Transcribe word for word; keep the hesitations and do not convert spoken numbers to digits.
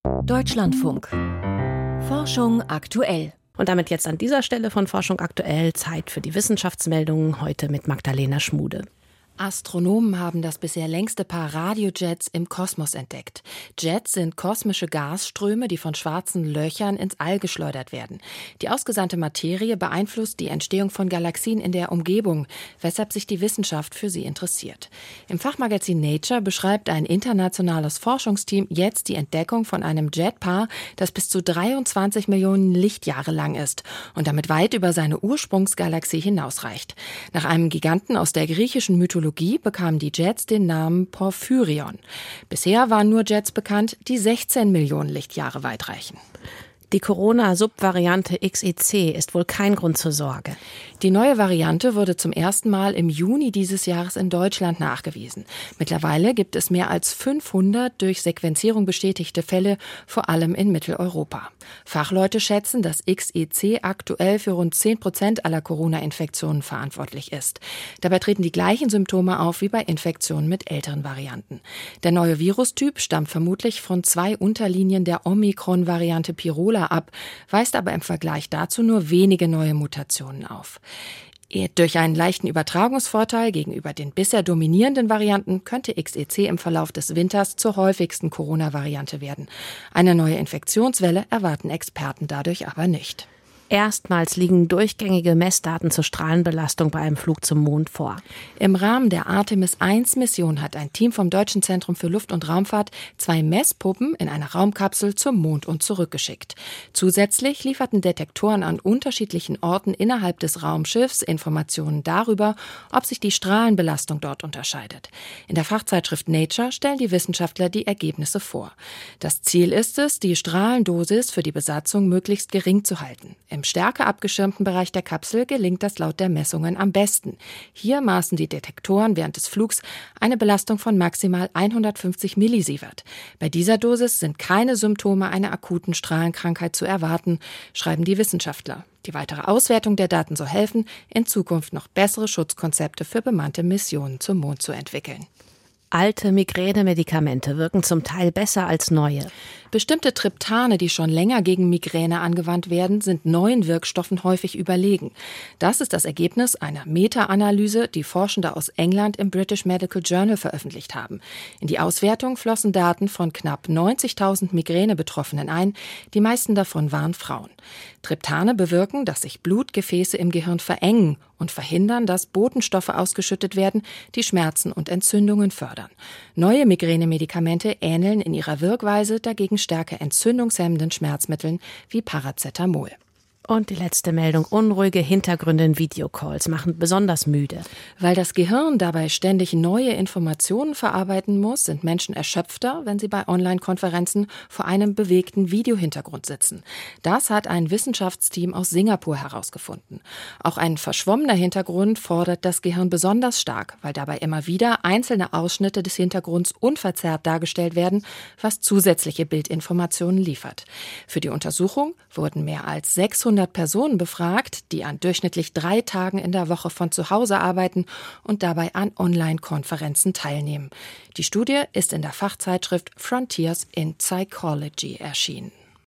Deutschlandfunk. Forschung aktuell. Und damit jetzt an dieser Stelle von Forschung aktuell Zeit für die Wissenschaftsmeldungen, heute mit Magdalena Schmude. Astronomen haben das bisher längste Paar Radiojets im Kosmos entdeckt. Jets sind kosmische Gasströme, die von schwarzen Löchern ins All geschleudert werden. Die ausgesandte Materie beeinflusst die Entstehung von Galaxien in der Umgebung, weshalb sich die Wissenschaft für sie interessiert. Im Fachmagazin Nature beschreibt ein internationales Forschungsteam jetzt die Entdeckung von einem Jetpaar, das bis zu dreiundzwanzig Millionen Lichtjahre lang ist und damit weit über seine Ursprungsgalaxie hinausreicht. Nach einem Giganten aus der griechischen Mythologie bekamen die Jets den Namen Porphyrion. Bisher waren nur Jets bekannt, die sechzehn Millionen Lichtjahre weit reichen. Die Corona-Subvariante X E C ist wohl kein Grund zur Sorge. Die neue Variante wurde zum ersten Mal im Juni dieses Jahres in Deutschland nachgewiesen. Mittlerweile gibt es mehr als fünfhundert durch Sequenzierung bestätigte Fälle, vor allem in Mitteleuropa. Fachleute schätzen, dass X E C aktuell für rund zehn Prozent aller Corona-Infektionen verantwortlich ist. Dabei treten die gleichen Symptome auf wie bei Infektionen mit älteren Varianten. Der neue Virustyp stammt vermutlich von zwei Unterlinien der Omikron-Variante Pirola ab, weist aber im Vergleich dazu nur wenige neue Mutationen auf. Durch einen leichten Übertragungsvorteil gegenüber den bisher dominierenden Varianten könnte X E C im Verlauf des Winters zur häufigsten Corona-Variante werden. Eine neue Infektionswelle erwarten Experten dadurch aber nicht. Erstmals liegen durchgängige Messdaten zur Strahlenbelastung bei einem Flug zum Mond vor. Im Rahmen der Artemis eins Mission hat ein Team vom Deutschen Zentrum für Luft- und Raumfahrt zwei Messpuppen in einer Raumkapsel zum Mond und zurückgeschickt. Zusätzlich lieferten Detektoren an unterschiedlichen Orten innerhalb des Raumschiffs Informationen darüber, ob sich die Strahlenbelastung dort unterscheidet. In der Fachzeitschrift Nature stellen die Wissenschaftler die Ergebnisse vor. Das Ziel ist es, die Strahlendosis für die Besatzung möglichst gering zu halten. Im stärker abgeschirmten Bereich der Kapsel gelingt das laut der Messungen am besten. Hier maßen die Detektoren während des Flugs eine Belastung von maximal hundertfünfzig Millisievert. Bei dieser Dosis sind keine Symptome einer akuten Strahlenkrankheit zu erwarten, schreiben die Wissenschaftler. Die weitere Auswertung der Daten soll helfen, in Zukunft noch bessere Schutzkonzepte für bemannte Missionen zum Mond zu entwickeln. Alte Migränemedikamente wirken zum Teil besser als neue. Bestimmte Triptane, die schon länger gegen Migräne angewandt werden, sind neuen Wirkstoffen häufig überlegen. Das ist das Ergebnis einer Meta-Analyse, die Forschende aus England im British Medical Journal veröffentlicht haben. In die Auswertung flossen Daten von knapp neunzigtausend Migräne-Betroffenen ein. Die meisten davon waren Frauen. Triptane bewirken, dass sich Blutgefäße im Gehirn verengen und verhindern, dass Botenstoffe ausgeschüttet werden, die Schmerzen und Entzündungen fördern. Neue Migränemedikamente ähneln in ihrer Wirkweise dagegen stärker entzündungshemmenden Schmerzmitteln wie Paracetamol. Und die letzte Meldung: Unruhige Hintergründe in Videocalls machen besonders müde. Weil das Gehirn dabei ständig neue Informationen verarbeiten muss, sind Menschen erschöpfter, wenn sie bei Online-Konferenzen vor einem bewegten Videohintergrund sitzen. Das hat ein Wissenschaftsteam aus Singapur herausgefunden. Auch ein verschwommener Hintergrund fordert das Gehirn besonders stark, weil dabei immer wieder einzelne Ausschnitte des Hintergrunds unverzerrt dargestellt werden, was zusätzliche Bildinformationen liefert. Für die Untersuchung wurden mehr als sechshundert Personen befragt, die an durchschnittlich drei Tagen in der Woche von zu Hause arbeiten und dabei an Online-Konferenzen teilnehmen. Die Studie ist in der Fachzeitschrift Frontiers in Psychology erschienen.